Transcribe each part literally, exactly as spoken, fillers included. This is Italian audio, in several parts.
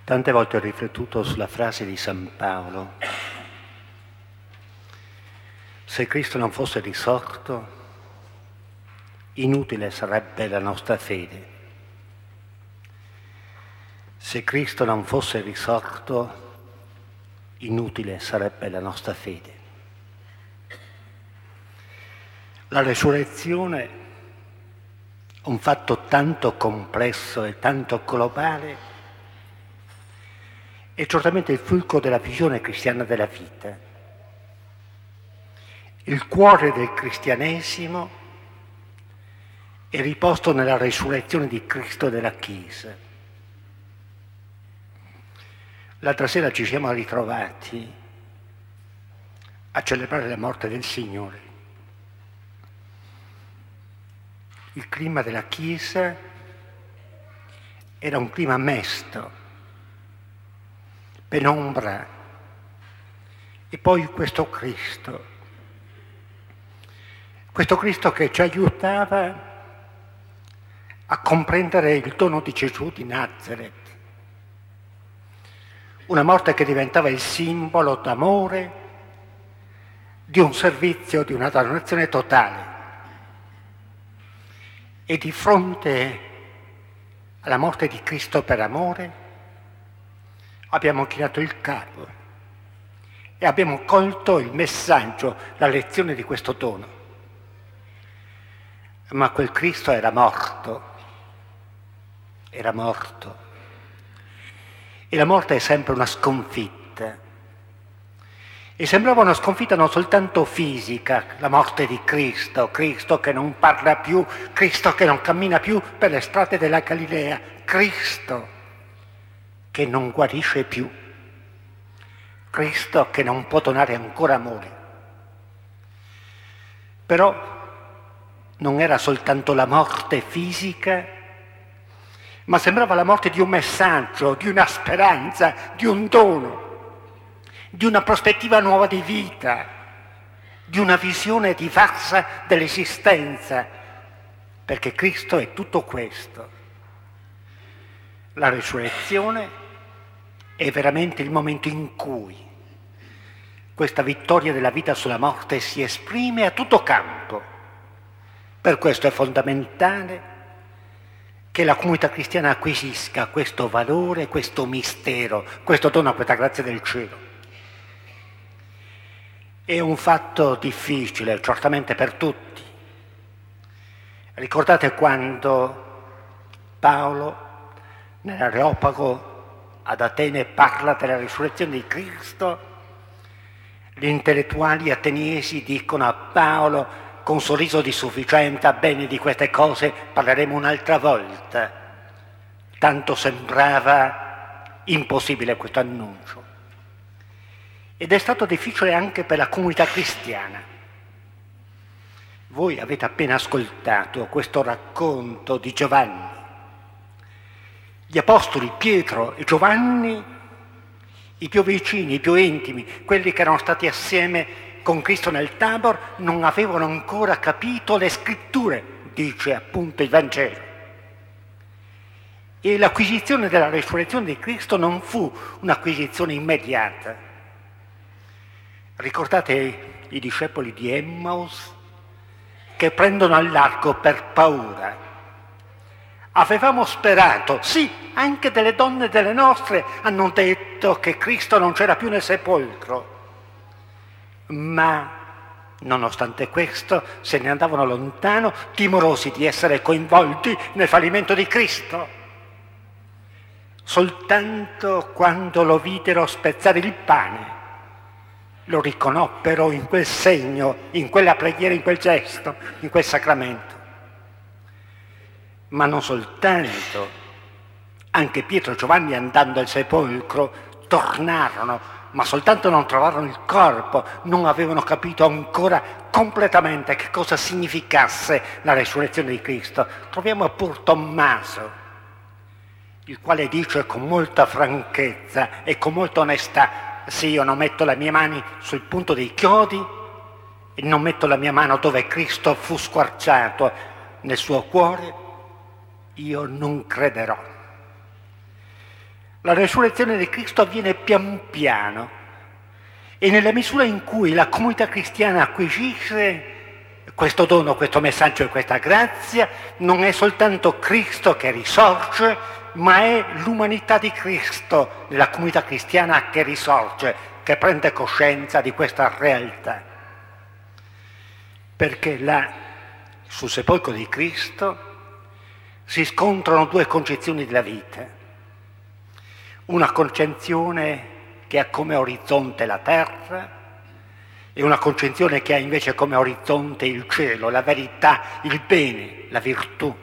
Tante volte ho riflettuto sulla frase di San Paolo: se Cristo non fosse risorto, inutile sarebbe la nostra fede. Se Cristo non fosse risorto, inutile sarebbe la nostra fede. La resurrezione, un fatto tanto complesso e tanto globale, è certamente il fulcro della visione cristiana della vita. Il cuore del cristianesimo è riposto nella resurrezione di Cristo e della Chiesa. L'altra sera ci siamo ritrovati a celebrare la morte del Signore. Il clima della Chiesa era un clima mesto, penombra, e poi questo Cristo, questo Cristo che ci aiutava a comprendere il dono di Gesù di Nazareth, una morte che diventava il simbolo d'amore, di un servizio, di una donazione totale. E di fronte alla morte di Cristo per amore abbiamo chinato il capo e abbiamo colto il messaggio, la lezione di questo dono. Ma quel Cristo era morto, era morto. E la morte è sempre una sconfitta. E sembrava una sconfitta non soltanto fisica, la morte di Cristo, Cristo che non parla più, Cristo che non cammina più per le strade della Galilea, Cristo che non guarisce più, Cristo che non può donare ancora amore. Però non era soltanto la morte fisica, ma sembrava la morte di un messaggio, di una speranza, di un dono, di una prospettiva nuova di vita, di una visione diversa dell'esistenza, perché Cristo è tutto questo. La risurrezione è veramente il momento in cui questa vittoria della vita sulla morte si esprime a tutto campo. Per questo è fondamentale che la comunità cristiana acquisisca questo valore, questo mistero, questo dono, questa grazia del cielo. È un fatto difficile, certamente per tutti. Ricordate quando Paolo, nell'Areopago ad Atene, parla della risurrezione di Cristo? Gli intellettuali ateniesi dicono a Paolo con sorriso di sufficienza: bene, di queste cose parleremo un'altra volta. Tanto sembrava impossibile questo annuncio. Ed è stato difficile anche per la comunità cristiana. Voi avete appena ascoltato questo racconto di Giovanni. Gli apostoli Pietro e Giovanni, i più vicini, i più intimi, quelli che erano stati assieme con Cristo nel Tabor, non avevano ancora capito le scritture, dice appunto il Vangelo. E l'acquisizione della risurrezione di Cristo non fu un'acquisizione immediata. Ricordate i discepoli di Emmaus che prendono al largo per paura? Avevamo sperato, sì, anche delle donne delle nostre hanno detto che Cristo non c'era più nel sepolcro, ma nonostante questo se ne andavano lontano, timorosi di essere coinvolti nel fallimento di Cristo. Soltanto quando lo videro spezzare il pane lo riconobbero in quel segno, in quella preghiera, in quel gesto, in quel sacramento. Ma non soltanto, anche Pietro e Giovanni, andando al sepolcro, tornarono, ma soltanto non trovarono il corpo, non avevano capito ancora completamente che cosa significasse la resurrezione di Cristo. Troviamo pur Tommaso, il quale dice con molta franchezza e con molta onestà: sì, io non metto le mie mani sul punto dei chiodi e non metto la mia mano dove Cristo fu squarciato nel suo cuore, io non crederò. La resurrezione di Cristo avviene pian piano e nella misura in cui la comunità cristiana acquisisce questo dono, questo messaggio e questa grazia, non è soltanto Cristo che risorge, ma è l'umanità di Cristo nella comunità cristiana che risorge, che prende coscienza di questa realtà. Perché là, sul sepolcro di Cristo, si scontrano due concezioni della vita. Una concezione che ha come orizzonte la terra e una concezione che ha invece come orizzonte il cielo, la verità, il bene, la virtù.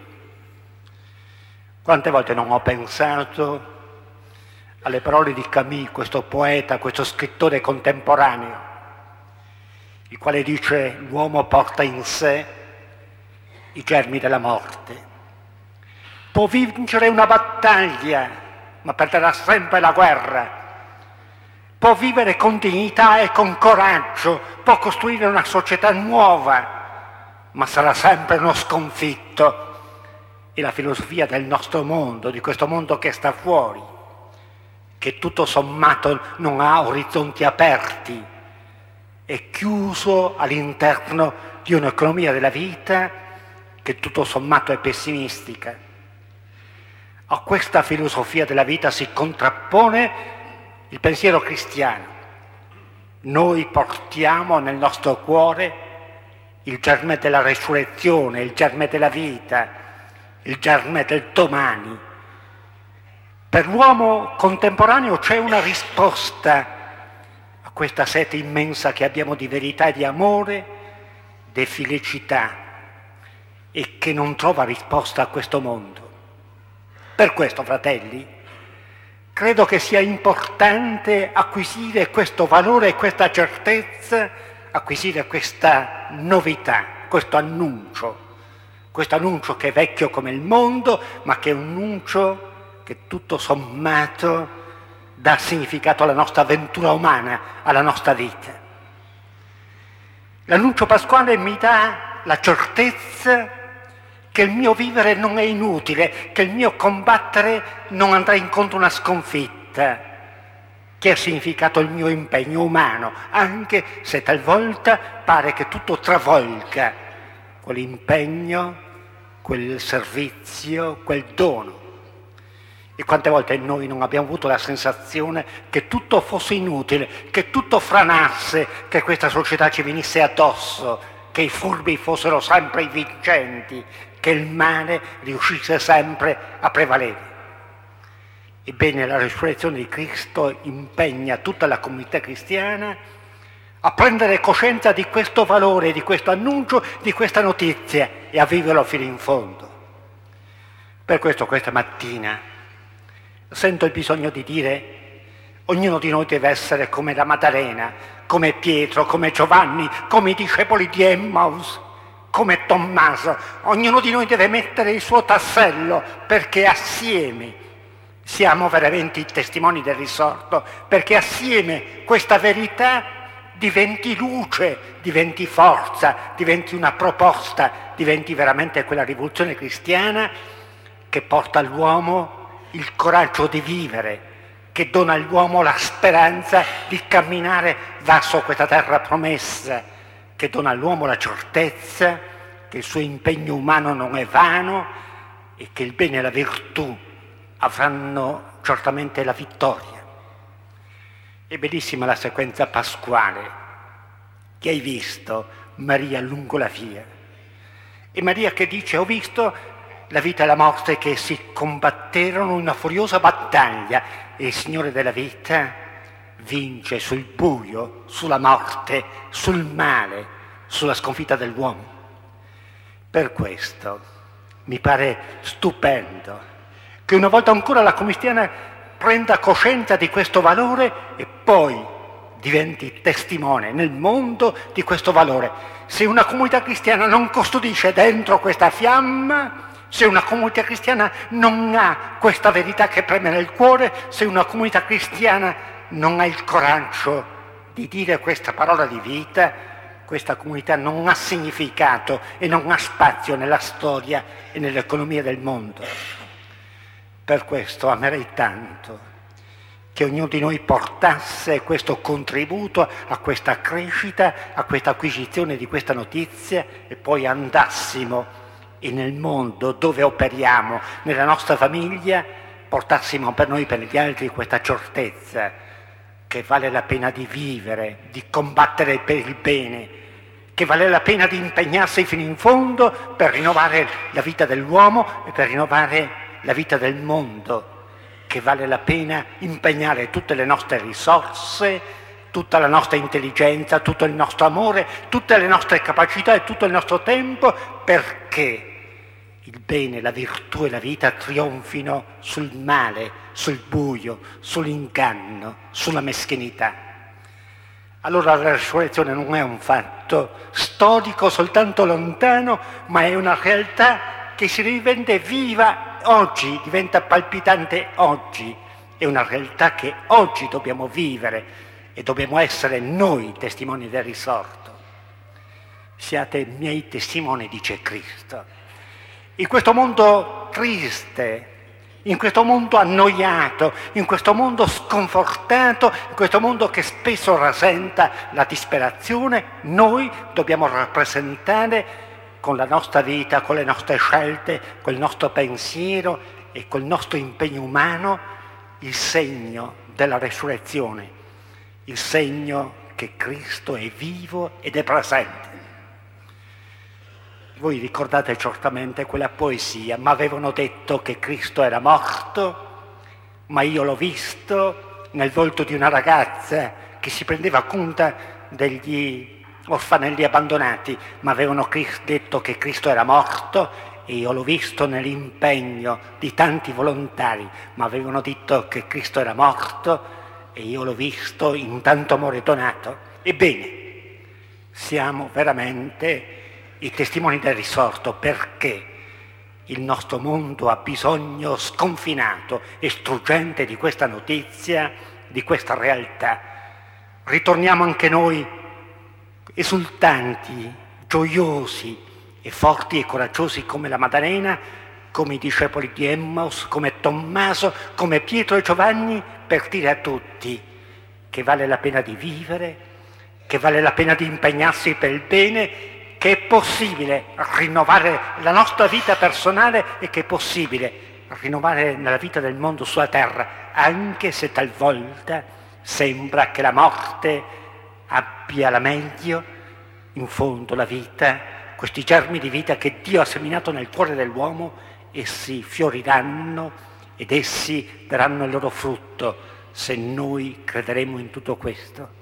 Quante volte non ho pensato alle parole di Camus, questo poeta, questo scrittore contemporaneo, il quale dice: l'uomo porta in sé i germi della morte. Può vincere una battaglia, ma perderà sempre la guerra. Può vivere con dignità e con coraggio, può costruire una società nuova, ma sarà sempre uno sconfitto. E la filosofia del nostro mondo, di questo mondo che sta fuori, che tutto sommato non ha orizzonti aperti, è chiuso all'interno di un'economia della vita che tutto sommato è pessimistica. A questa filosofia della vita si contrappone il pensiero cristiano. Noi portiamo nel nostro cuore il germe della resurrezione, il germe della vita, il germe del domani. Per l'uomo contemporaneo c'è una risposta a questa sete immensa che abbiamo di verità e di amore, di felicità, e che non trova risposta a questo mondo. Per questo, fratelli, credo che sia importante acquisire questo valore e questa certezza, acquisire questa novità, questo annuncio, questo annuncio che è vecchio come il mondo, ma che è un annuncio che tutto sommato dà significato alla nostra avventura umana, alla nostra vita. L'annuncio pasquale mi dà la certezza che il mio vivere non è inutile, che il mio combattere non andrà incontro a una sconfitta, che ha significato il mio impegno umano, anche se talvolta pare che tutto travolga quell'impegno, quel servizio, quel dono. E quante volte noi non abbiamo avuto la sensazione che tutto fosse inutile, che tutto franasse, che questa società ci venisse addosso, che i furbi fossero sempre i vincenti, che il male riuscisse sempre a prevalere. Ebbene, la resurrezione di Cristo impegna tutta la comunità cristiana a prendere coscienza di questo valore, di questo annuncio, di questa notizia e a viverlo fino in fondo. Per questo questa mattina sento il bisogno di dire: ognuno di noi deve essere come la Maddalena, come Pietro, come Giovanni, come i discepoli di Emmaus, come Tommaso. Ognuno di noi deve mettere il suo tassello, perché assieme siamo veramente i testimoni del risorto, perché assieme questa verità diventi luce, diventi forza, diventi una proposta, diventi veramente quella rivoluzione cristiana che porta all'uomo il coraggio di vivere, che dona all'uomo la speranza di camminare verso questa terra promessa, che dona all'uomo la certezza che il suo impegno umano non è vano e che il bene e la virtù avranno certamente la vittoria. È bellissima la sequenza pasquale che hai visto, Maria lungo la via. E Maria che dice: ho visto la vita e la morte che si combatterono in una furiosa battaglia e il Signore della vita vince sul buio, sulla morte, sul male, sulla sconfitta dell'uomo. Per questo mi pare stupendo che una volta ancora la cristiana prenda coscienza di questo valore e poi diventi testimone nel mondo di questo valore. Se una comunità cristiana non custodisce dentro questa fiamma, se una comunità cristiana non ha questa verità che preme nel cuore, se una comunità cristiana non ha il coraggio di dire questa parola di vita, questa comunità non ha significato e non ha spazio nella storia e nell'economia del mondo. Per questo amerei tanto che ognuno di noi portasse questo contributo a questa crescita, a questa acquisizione di questa notizia e poi andassimo e nel mondo dove operiamo, nella nostra famiglia, portassimo per noi, per gli altri, questa certezza che vale la pena di vivere, di combattere per il bene, che vale la pena di impegnarsi fino in fondo per rinnovare la vita dell'uomo e per rinnovare la vita del mondo, che vale la pena impegnare tutte le nostre risorse, tutta la nostra intelligenza, tutto il nostro amore, tutte le nostre capacità e tutto il nostro tempo perché il bene, la virtù e la vita trionfino sul male, sul buio, sull'inganno, sulla meschinità. Allora la risurrezione non è un fatto storico soltanto lontano, ma è una realtà che si rivende viva oggi, diventa palpitante oggi. È una realtà che oggi dobbiamo vivere e dobbiamo essere noi testimoni del risorto. Siate miei testimoni, dice Cristo. In questo mondo triste, in questo mondo annoiato, in questo mondo sconfortato, in questo mondo che spesso rasenta la disperazione, noi dobbiamo rappresentare con la nostra vita, con le nostre scelte, col nostro pensiero e col nostro impegno umano il segno della resurrezione, il segno che Cristo è vivo ed è presente. Voi ricordate certamente quella poesia, ma avevano detto che Cristo era morto, ma io l'ho visto nel volto di una ragazza che si prendeva conto degli orfanelli abbandonati, ma avevano detto che Cristo era morto e io l'ho visto nell'impegno di tanti volontari, ma avevano detto che Cristo era morto e io l'ho visto in tanto amore donato. Ebbene, siamo veramente i testimoni del risorto perché il nostro mondo ha bisogno sconfinato e struggente di questa notizia, di questa realtà. Ritorniamo anche noi esultanti, gioiosi e forti e coraggiosi come la Maddalena, come i discepoli di Emmaus, come Tommaso, come Pietro e Giovanni, per dire a tutti che vale la pena di vivere, che vale la pena di impegnarsi per il bene, che è possibile rinnovare la nostra vita personale e che è possibile rinnovare la vita del mondo sulla terra, anche se talvolta sembra che la morte abbia la meglio. In fondo la vita, questi germi di vita che Dio ha seminato nel cuore dell'uomo, essi fioriranno ed essi daranno il loro frutto se noi crederemo in tutto questo.